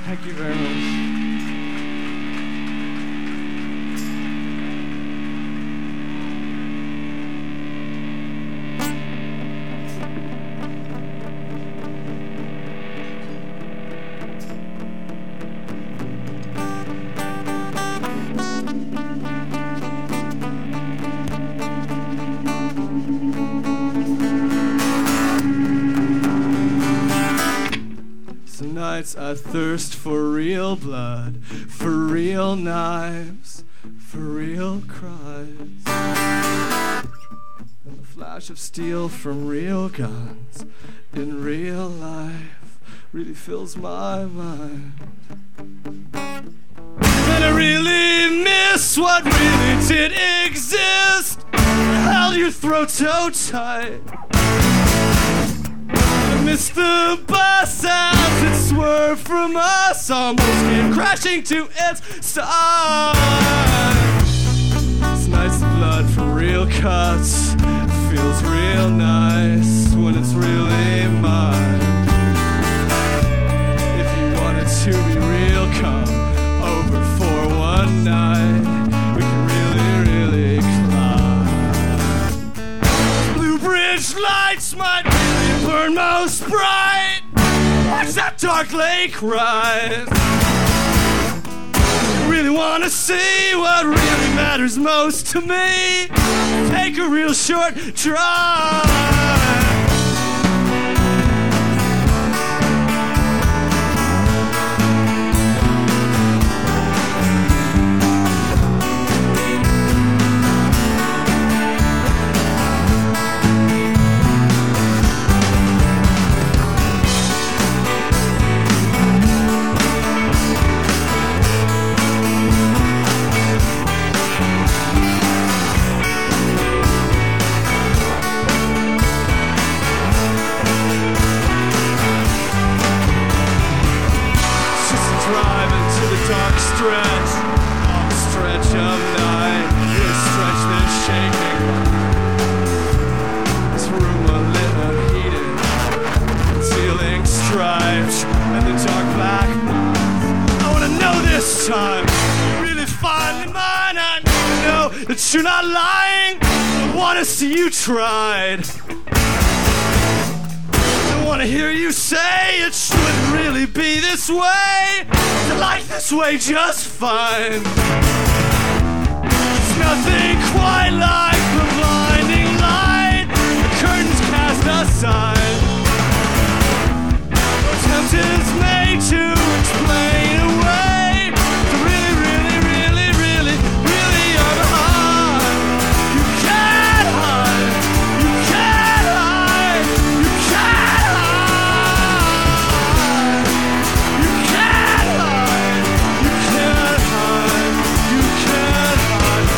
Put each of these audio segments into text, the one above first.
Thank you very much. Some nights I thirst for real blood, for real knives, for real cries, and the flash of steel from real guns in real life really fills my mind. And I really miss what really did exist. Held your throat so tight. I miss the bus as it swerved from us, almost came crashing to its side. It's nice blood from real cuts. Feels real nice when it's really mine. If you wanted to be real, come over for one night. We can really climb. Blue Bridge lights might really burn most bright. Watch that dark lake rise. Really wanna see what really matters most to me. Take a real short drive. Stretch of night, this stretch that's shaking. This room lit unheated, ceiling stripes, and the dark black. I wanna know this time, really finally mine. I know that you're not lying. I wanna see you tried. I wanna hear you say it shouldn't really be this way. I like this way just fine. There's nothing quite like the blinding light. The curtains cast aside. No attempt is made to explain away the really are behind. You can't hide. You can't hide. You can't hide. You can't hide. You can't hide. You can't hide.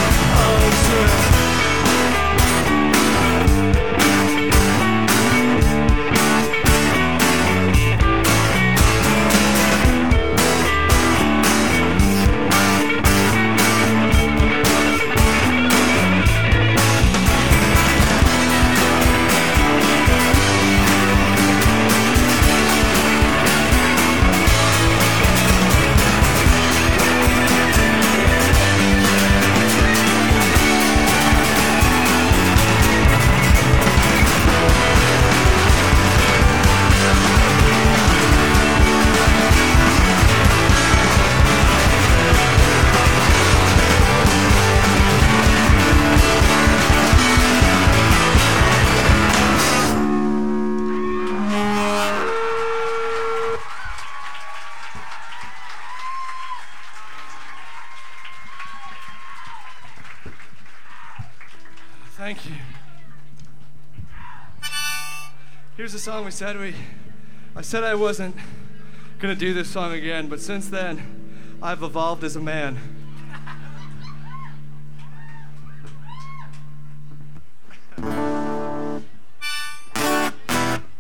Thank you. Here's a song I said I wasn't gonna do this song again, but since then, I've evolved as a man.